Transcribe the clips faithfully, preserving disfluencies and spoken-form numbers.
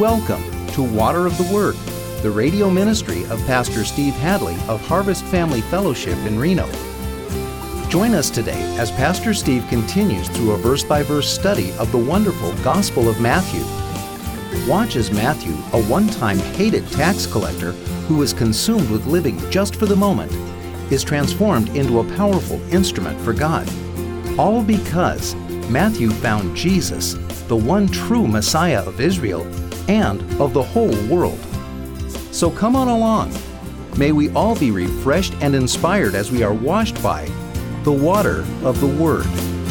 Welcome to Water of the Word, the radio ministry of Pastor Steve Hadley of Harvest Family Fellowship in Reno. Join us today as Pastor Steve continues through a verse-by-verse study of the wonderful Gospel of Matthew. Watch as Matthew, a one-time hated tax collector who was consumed with living just for the moment, is transformed into a powerful instrument for God. All because Matthew found Jesus, the one true Messiah of Israel and of the whole world. So come on along. May we all be refreshed and inspired as we are washed by the water of the Word.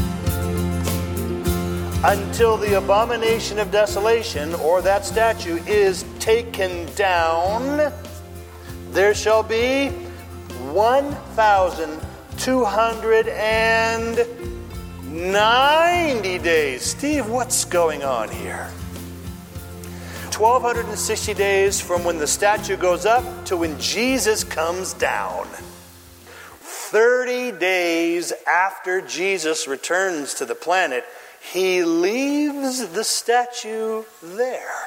Until the abomination of desolation, or that statue, is taken down, there shall be one thousand two hundred ninety days. Steve, what's going on here? twelve sixty days from when the statue goes up to when Jesus comes down. thirty days after Jesus returns to the planet, he leaves the statue there.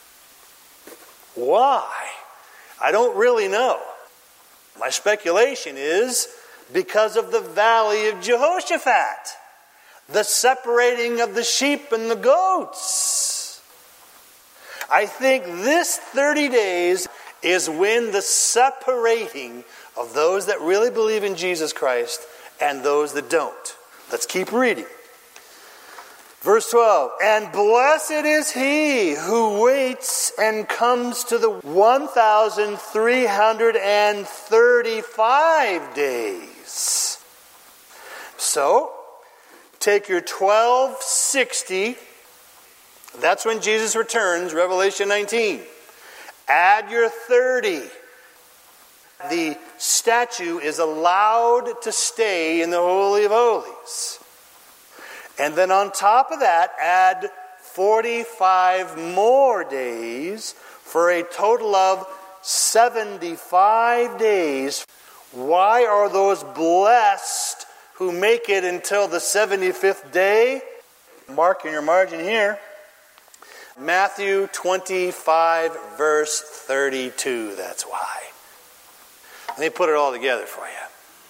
Why? I don't really know. My speculation is because of the Valley of Jehoshaphat, the separating of the sheep and the goats. I think this thirty days is when the separating of those that really believe in Jesus Christ and those that don't. Let's keep reading. Verse twelve, and blessed is he who waits and comes to the one thousand three hundred thirty-five days. So, take your twelve sixty, that's when Jesus returns, Revelation nineteen. Add your thirty. The statue is allowed to stay in the Holy of Holies. And then on top of that, add forty-five more days for a total of seventy-five days. Why are those blessed who make it until the seventy-fifth day? Mark in your margin here. Matthew twenty-five, verse thirty-two. That's why. Let me put it all together for you.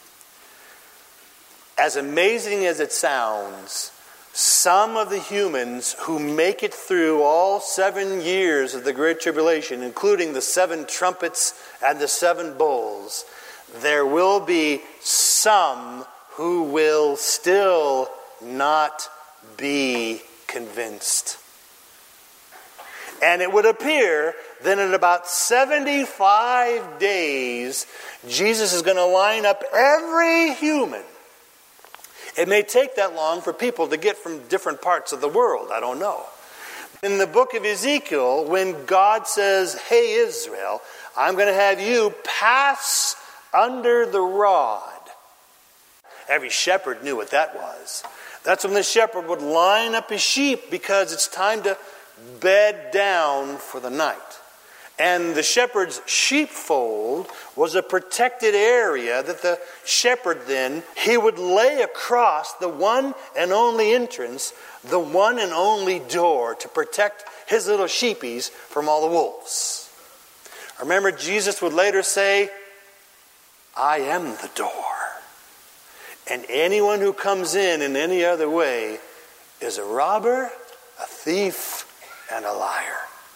As amazing as it sounds, some of the humans who make it through all seven years of the Great Tribulation, including the seven trumpets and the seven bowls, there will be some who will still not be convinced. And it would appear that in about seventy-five days, Jesus is going to line up every human. It may take that long for people to get from different parts of the world. I don't know. In the book of Ezekiel, when God says, hey, Israel, I'm going to have you pass under the rod. Every shepherd knew what that was. That's when the shepherd would line up his sheep because it's time to bed down for the night. And the shepherd's sheepfold was a protected area that the shepherd then, he would lay across the one and only entrance, the one and only door to protect his little sheepies from all the wolves. Remember, Jesus would later say, I am the door. And anyone who comes in in any other way is a robber, a thief, and a liar.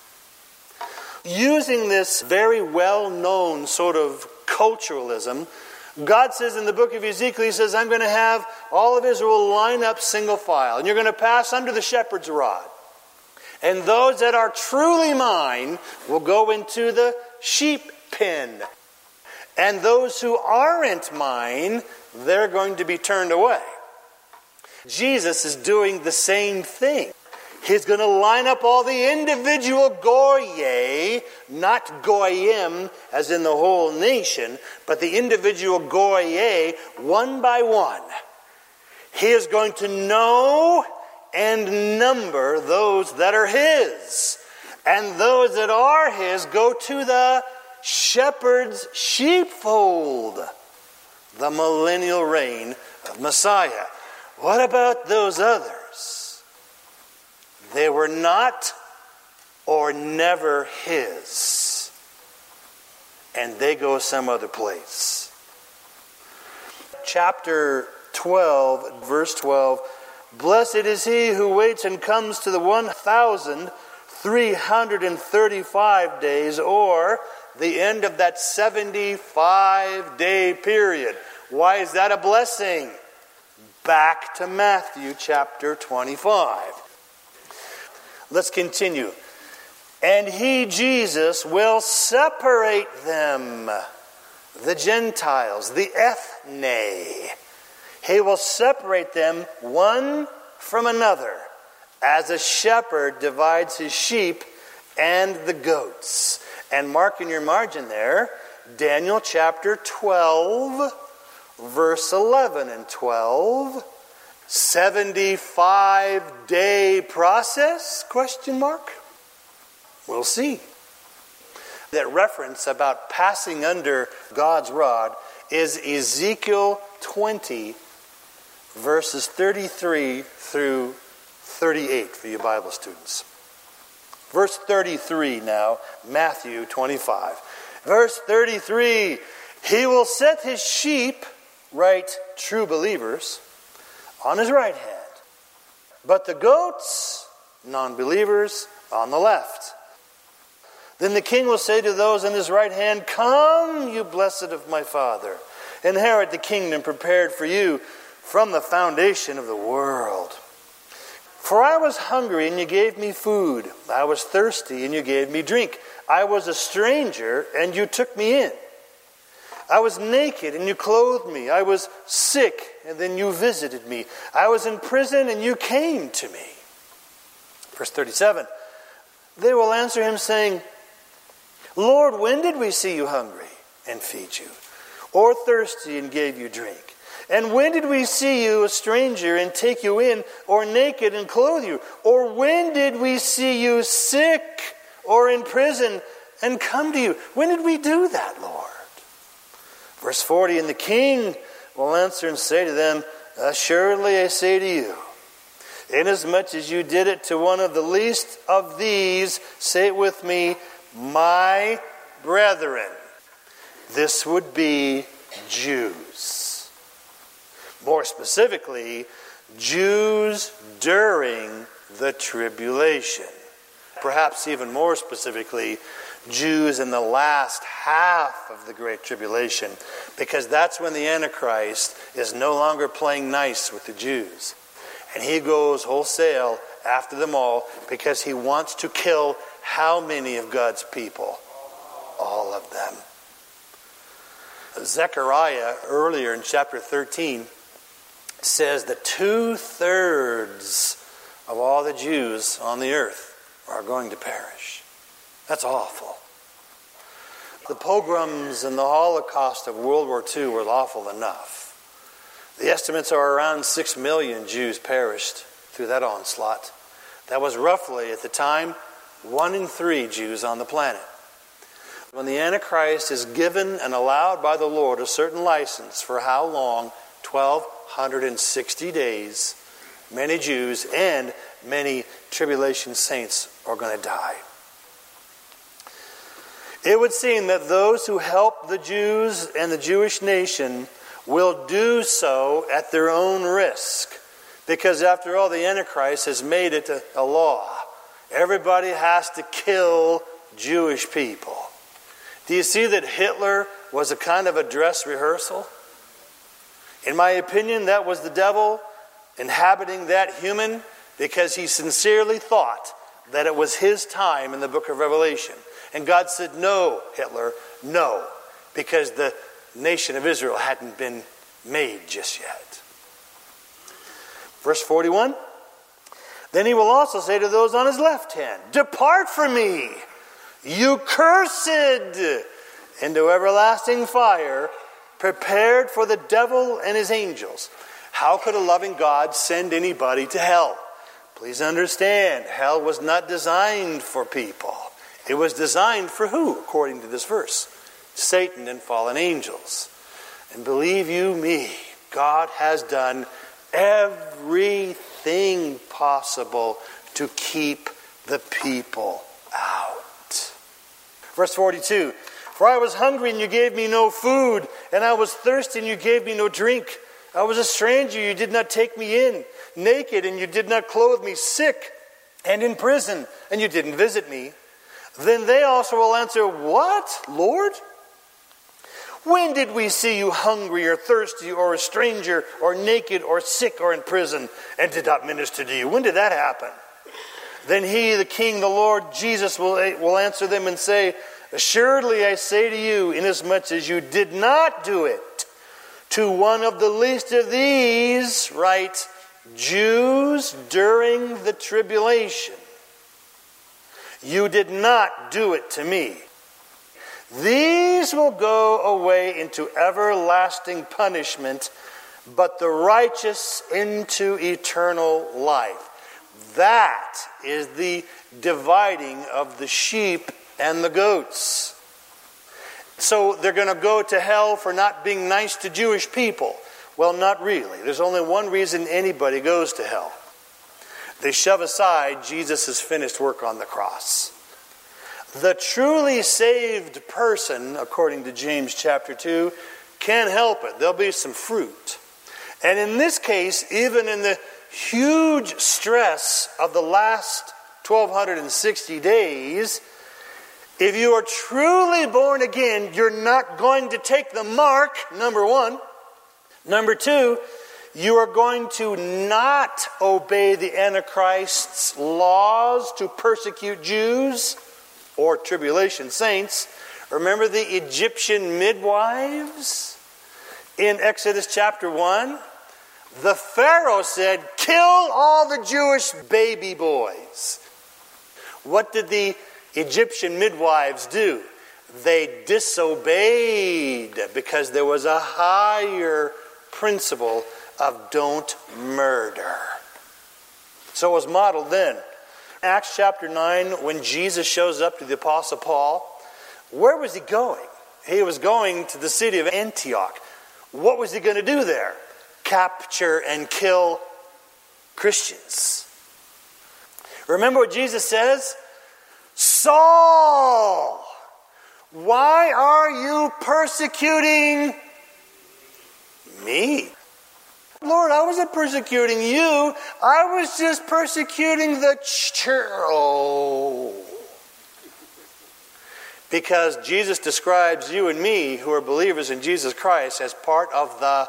Using this very well-known sort of culturalism, God says in the book of Ezekiel, he says, I'm going to have all of Israel line up single file, and you're going to pass under the shepherd's rod. And those that are truly mine will go into the sheep pen. And those who aren't mine, they're going to be turned away. Jesus is doing the same thing. He's going to line up all the individual goyim, not goyim as in the whole nation, but the individual goyim one by one. He is going to know and number those that are his. And those that are his go to the shepherd's sheepfold, the millennial reign of Messiah. What about those others? They were not or never his. And they go some other place. Chapter twelve, verse twelve. Blessed is he who waits and comes to the one thousand three hundred thirty-five days, or the end of that seventy-five day period. Why is that a blessing? Back to Matthew chapter twenty-five. Let's continue. And he, Jesus, will separate them, the Gentiles, the ethne. He will separate them one from another, as a shepherd divides his sheep and the goats. And mark in your margin there, Daniel chapter twelve, verse eleven and twelve. seventy-five day process? Question mark. We'll see. That reference about passing under God's rod is Ezekiel twenty, verses thirty-three through thirty-eight for you Bible students. Verse thirty-three now, Matthew twenty-five. Verse thirty-three, he will set his sheep, right, true believers, on his right hand, but the goats, non-believers, on the left. Then the king will say to those on his right hand, come, you blessed of my Father, inherit the kingdom prepared for you from the foundation of the world. For I was hungry, and you gave me food. I was thirsty, and you gave me drink. I was a stranger, and you took me in. I was naked, and you clothed me. I was sick, and then you visited me. I was in prison, and you came to me. Verse thirty-seven, they will answer him, saying, Lord, when did we see you hungry and feed you, or thirsty and gave you drink? And when did we see you a stranger and take you in, or naked and clothe you? Or when did we see you sick or in prison and come to you? When did we do that, Lord? Verse forty, and the king will answer and say to them, assuredly I say to you, inasmuch as you did it to one of the least of these, say it with me, my brethren. This would be Jews. More specifically, Jews during the tribulation. Perhaps even more specifically, Jews in the last half of the Great Tribulation, because that's when the Antichrist is no longer playing nice with the Jews. And he goes wholesale after them all because he wants to kill how many of God's people? All of them. Zechariah, earlier in chapter thirteen, says that two-thirds of all the Jews on the earth are going to perish. That's awful. The pogroms and the Holocaust of World War Two were awful enough. The estimates are around six million Jews perished through that onslaught. That was roughly, at the time, one in three Jews on the planet. When the Antichrist is given and allowed by the Lord a certain license for how long? twelve sixty days. Many Jews and many tribulation saints are going to die. It would seem that those who help the Jews and the Jewish nation will do so at their own risk. Because after all, the Antichrist has made it a, a law. Everybody has to kill Jewish people. Do you see that Hitler was a kind of a dress rehearsal? In my opinion, that was the devil inhabiting that human because he sincerely thought that it was his time in the book of Revelation. And God said, no, Hitler, no, because the nation of Israel hadn't been made just yet. Verse forty-one, then he will also say to those on his left hand, depart from me, you cursed, into everlasting fire, prepared for the devil and his angels. How could a loving God send anybody to hell? Please understand, hell was not designed for people. It was designed for who, according to this verse? Satan and fallen angels. And believe you me, God has done everything possible to keep the people Verse forty-two, for I was hungry and you gave me no food, and I was thirsty and you gave me no drink. I was a stranger, you did not take me in, naked and you did not clothe me, sick and in prison, and you didn't visit me. Then they also will answer, what, Lord? When did we see you hungry or thirsty or a stranger or naked or sick or in prison and did not minister to you? When did that happen? Then he, the King, the Lord Jesus, will, will answer them and say, assuredly I say to you, inasmuch as you did not do it to one of the least of these, right, Jews during the tribulation, you did not do it to me. These will go away into everlasting punishment, but the righteous into eternal life. That is the dividing of the sheep and the goats. So they're going to go to hell for not being nice to Jewish people. Well, not really. There's only one reason anybody goes to hell. They shove aside Jesus' finished work on the cross. The truly saved person, according to James chapter two, can't help it. There'll be some fruit. And in this case, even in the huge stress of the last twelve sixty days, if you are truly born again, you're not going to take the mark, number one. Number two, you are going to not obey the Antichrist's laws to persecute Jews or tribulation saints. Remember the Egyptian midwives in Exodus chapter one? The Pharaoh said, kill all the Jewish baby boys. What did the Egyptian midwives do? They disobeyed because there was a higher principle of don't murder. So it was modeled then. Acts chapter nine, when Jesus shows up to the Apostle Paul, where was he going? He was going to the city of Antioch. What was he going to do there? Capture and kill Christians. Remember what Jesus says? Saul, why are you persecuting me? Lord, I wasn't persecuting you. I was just persecuting the church. Oh. Because Jesus describes you and me, who are believers in Jesus Christ, as part of the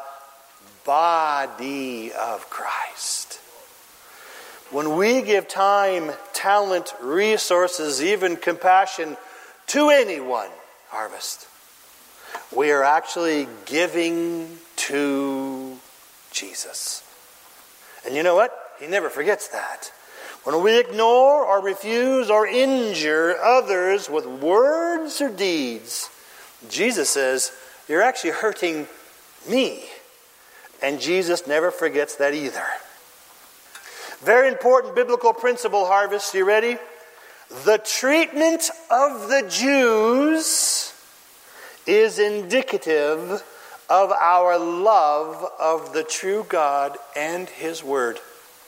body of Christ. When we give time, talent, resources, even compassion to anyone, Harvest, we are actually giving to Jesus. And you know what? He never forgets that. When we ignore or refuse or injure others with words or deeds, Jesus says, you're actually hurting me. And Jesus never forgets that either. Very important biblical principle, Harvest. You ready? The treatment of the Jews is indicative of our love of the true God and His Word.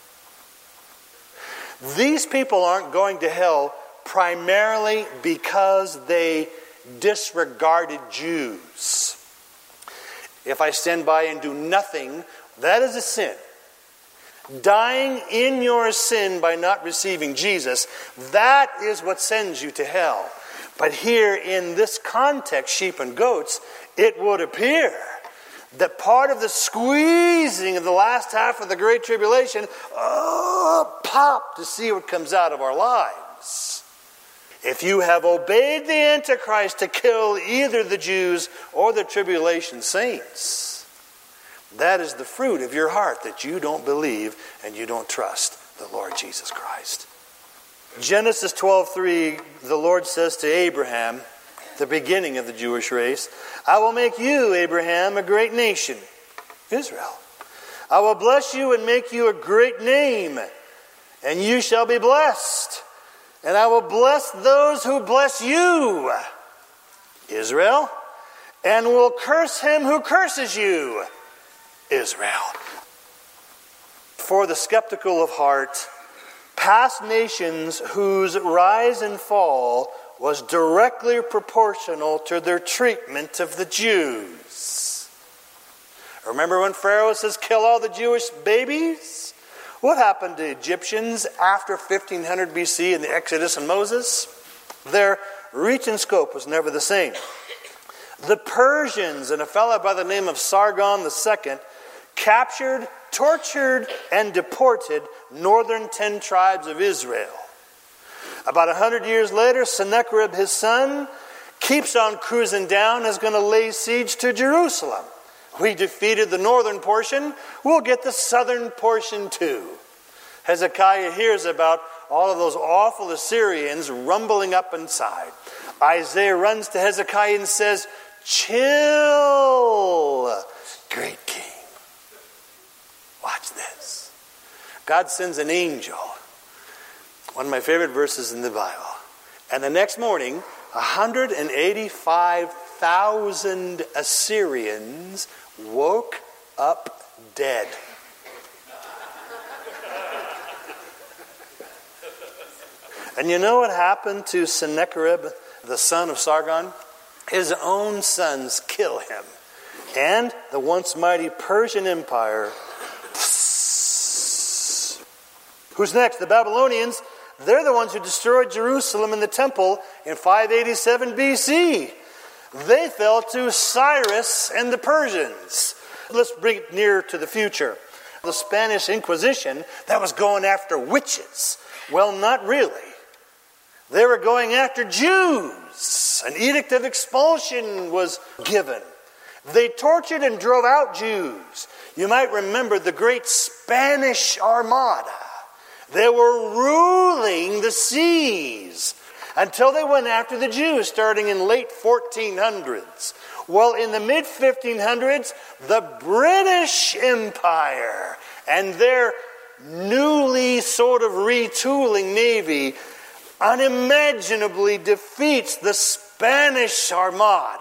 These people aren't going to hell primarily because they disregarded Jews. If I stand by and do nothing, that is a sin. Dying in your sin by not receiving Jesus, that is what sends you to hell. But here in this context, sheep and goats, it would appear that part of the squeezing of the last half of the Great Tribulation, oh, pop to see what comes out of our lives. If you have obeyed the Antichrist to kill either the Jews or the tribulation saints, that is the fruit of your heart, that you don't believe and you don't trust the Lord Jesus Christ. Genesis twelve three, the Lord says to Abraham, the beginning of the Jewish race, I will make you, Abraham, a great nation, Israel. I will bless you and make you a great name, and you shall be blessed. And I will bless those who bless you, Israel, and will curse him who curses you, Israel. For the skeptical of heart, past nations whose rise and fall was directly proportional to their treatment of the Jews. Remember when Pharaoh says, kill all the Jewish babies? What happened to Egyptians after fifteen hundred B C in the Exodus and Moses? Their reach and scope was never the same. The Persians and a fellow by the name of Sargon the Second captured, tortured, and deported northern ten tribes of Israel. About a hundred years later, Sennacherib, his son, keeps on cruising down and is going to lay siege to Jerusalem. We defeated the northern portion, we'll get the southern portion too. Hezekiah hears about all of those awful Assyrians rumbling up inside. Isaiah runs to Hezekiah and says, chill, great king. Watch this. God sends an angel. One of my favorite verses in the Bible. And the next morning, one hundred eighty-five thousand Assyrians woke up dead. And you know what happened to Sennacherib, the son of Sargon? His own sons kill him. And the once mighty Persian Empire. Who's next? The Babylonians. They're the ones who destroyed Jerusalem and the temple in five eighty-seven B C. They fell to Cyrus and the Persians. Let's bring it near to the future. The Spanish Inquisition that was going after witches. Well, not really. They were going after Jews. An edict of expulsion was given. They tortured and drove out Jews. You might remember the great Spanish Armada. They were ruling the seas until they went after the Jews starting in late fourteen hundreds. Well, in the mid fifteen hundreds, the British Empire and their newly sort of retooling navy unimaginably defeats the Spanish Armada.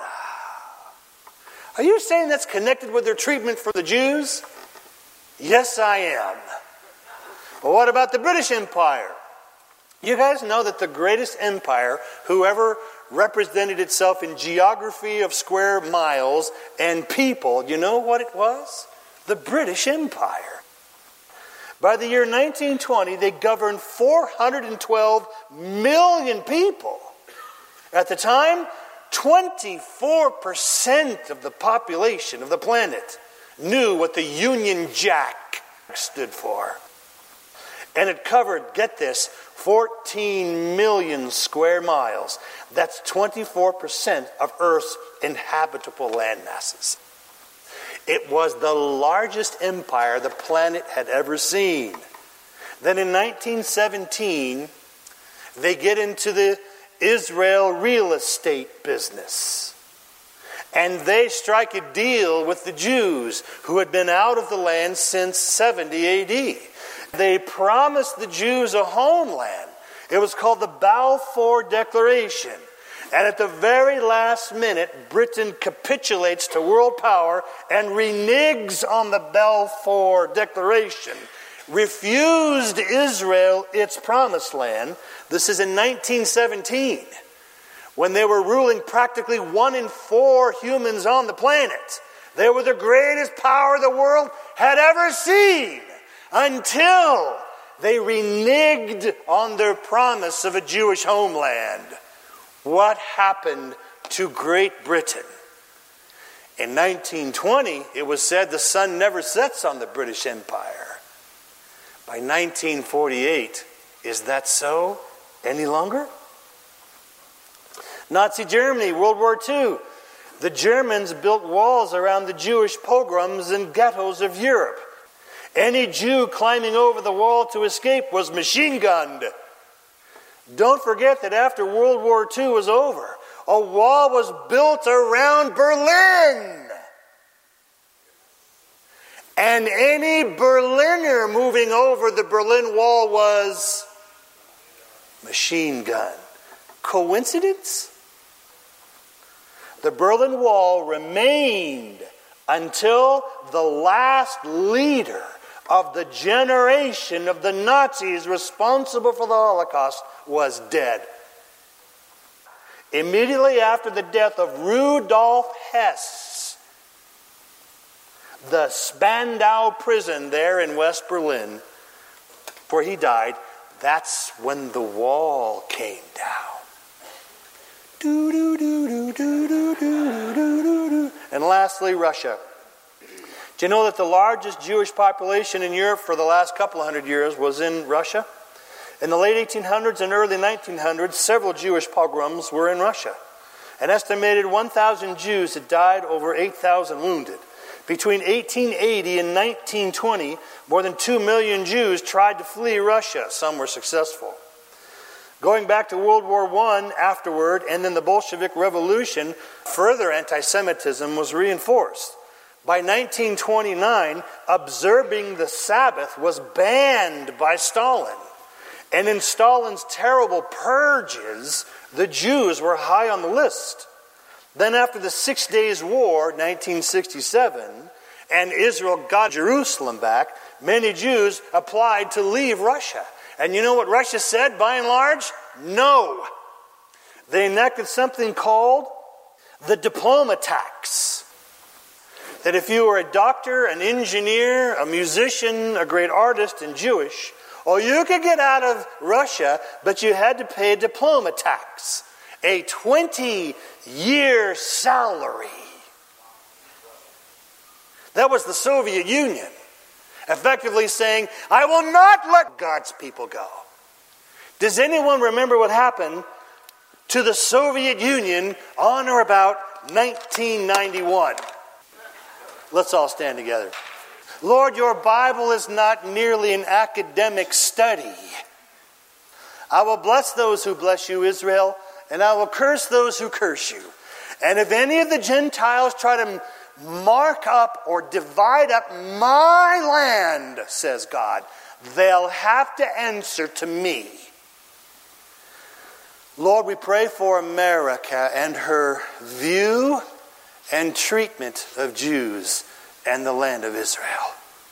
Are you saying that's connected with their treatment for the Jews? Yes, I am. But what about the British Empire? You guys know that the greatest empire, whoever represented itself in geography of square miles and people, you know what it was? The British Empire. By the year nineteen twenty, they governed four hundred twelve million people. At the time, twenty-four percent of the population of the planet knew what the Union Jack stood for. And it covered, get this, fourteen million square miles. That's twenty-four percent of Earth's inhabitable land masses. It was the largest empire the planet had ever seen. Then in nineteen seventeen, they get into the Israel real estate business. And they strike a deal with the Jews who had been out of the land since seventy A D. They promised the Jews a homeland. It was called the Balfour Declaration. And at the very last minute, Britain capitulates to world power and reneges on the Balfour Declaration. Refused Israel its promised land. This is in nineteen seventeen, when they were ruling practically one in four humans on the planet. They were the greatest power the world had ever seen, until they reneged on their promise of a Jewish homeland. What happened to Great Britain? In nineteen twenty, it was said the sun never sets on the British Empire. By nineteen forty-eight, is that so any longer? Nazi Germany, World War Two. The Germans built walls around the Jewish pogroms and ghettos of Europe. Any Jew climbing over the wall to escape was machine gunned. Don't forget that after World War Two was over, a wall was built around Berlin. And any Berliner moving over the Berlin Wall was machine gun. Coincidence? The Berlin Wall remained until the last leader of the generation of the Nazis responsible for the Holocaust was dead. immediately after the death of Rudolf Hess, the Spandau prison there in West Berlin, where he died, that's when the wall came down. Do, do, do, do, do, do, do, do, do. And lastly, Russia. Do you know that the largest Jewish population in Europe for the last couple of hundred years was in Russia? In the late eighteen hundreds and early nineteen hundreds, several Jewish pogroms were in Russia. An estimated one thousand Jews had died, over eight thousand wounded. Between eighteen eighty and nineteen twenty, more than two million Jews tried to flee Russia. Some were successful. Going back to World War One afterward, and then the Bolshevik Revolution, further anti-Semitism was reinforced. By nineteen twenty-nine, observing the Sabbath was banned by Stalin. And in Stalin's terrible purges, the Jews were high on the list. Then after the Six Days War, nineteen sixty-seven, and Israel got Jerusalem back, many Jews applied to leave Russia. And you know what Russia said, by and large? No. They enacted something called the diploma tax. That if you were a doctor, an engineer, a musician, a great artist, and Jewish, oh, you could get out of Russia, but you had to pay a diploma tax, a twenty-year salary. That was the Soviet Union, effectively saying, I will not let God's people go. Does anyone remember what happened to the Soviet Union on or about nineteen ninety-one? Let's all stand together. Lord, your Bible is not merely an academic study. I will bless those who bless you, Israel, and I will curse those who curse you. And if any of the Gentiles try to mark up or divide up my land, says God, they'll have to answer to me. Lord, we pray for America and her view and treatment of Jews and the land of Israel.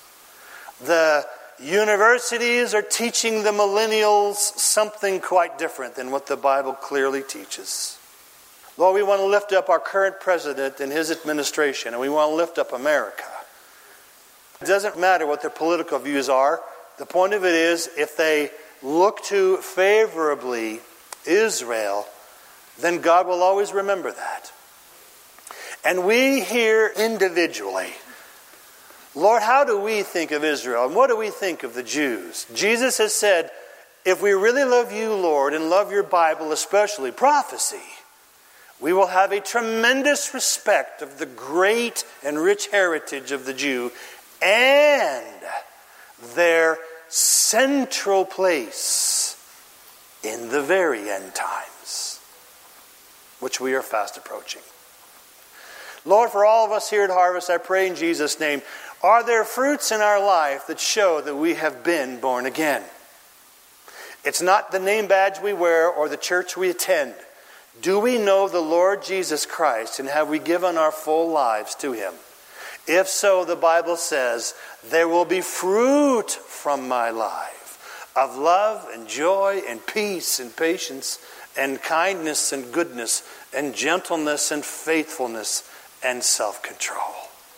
The universities are teaching the millennials something quite different than what the Bible clearly teaches. Lord, we want to lift up our current president and his administration, and we want to lift up America. It doesn't matter what their political views are. The point of it is, if they look to favorably Israel, then God will always remember that. And we here individually, Lord, how do we think of Israel? And what do we think of the Jews? Jesus has said, if we really love you, Lord, and love your Bible, especially prophecy, we will have a tremendous respect of the great and rich heritage of the Jew and their central place in the very end times, which we are fast approaching. Lord, for all of us here at Harvest, I pray in Jesus' name, are there fruits in our life that show that we have been born again? It's not the name badge we wear or the church we attend. Do we know the Lord Jesus Christ, and have we given our full lives to Him? If so, the Bible says, there will be fruit from my life of love and joy and peace and patience and kindness and goodness and gentleness and faithfulness and self-control.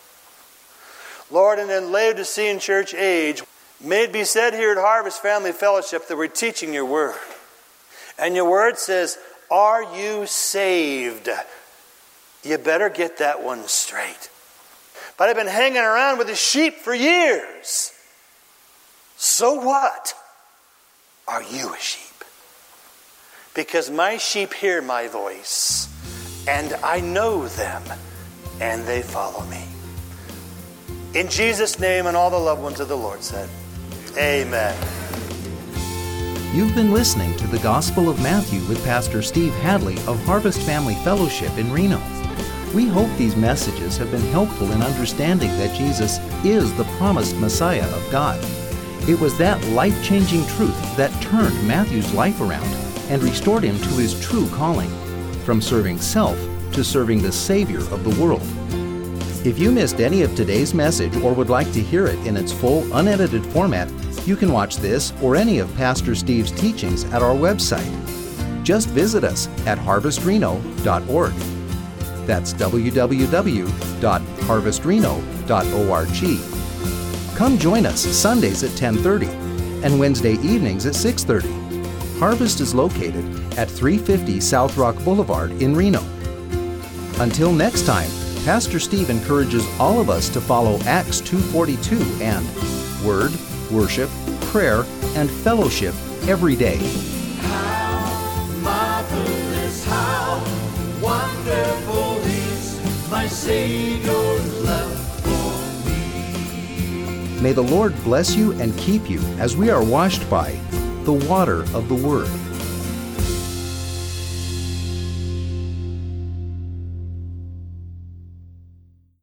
Lord, in the Laodicean church age, may it be said here at Harvest Family Fellowship that we're teaching your word. And your word says, are you saved? You better get that one straight. But I've been hanging around with the sheep for years. So what? Are you a sheep? Because my sheep hear my voice, and I know them, and they follow me. In Jesus' name, and all the loved ones of the Lord said, amen. You've been listening to the Gospel of Matthew with Pastor Steve Hadley of Harvest Family Fellowship in Reno. We hope these messages have been helpful in understanding that Jesus is the promised Messiah of God. It was that life-changing truth that turned Matthew's life around and restored him to his true calling, from serving self to serving the Savior of the world. If you missed any of today's message or would like to hear it in its full, unedited format, you can watch this or any of Pastor Steve's teachings at our website. just visit us at harvest reno dot org. That's w w w dot harvest reno dot org. Come join us Sundays at ten thirty and Wednesday evenings at six thirty. Harvest is located at three fifty South Rock Boulevard in Reno. Until next time, Pastor Steve encourages all of us to follow Acts two forty-two and Word, Worship, Prayer, and Fellowship every day. How marvelous, how wonderful is my Savior's love for me. May the Lord bless you and keep you as we are washed by the water of the Word.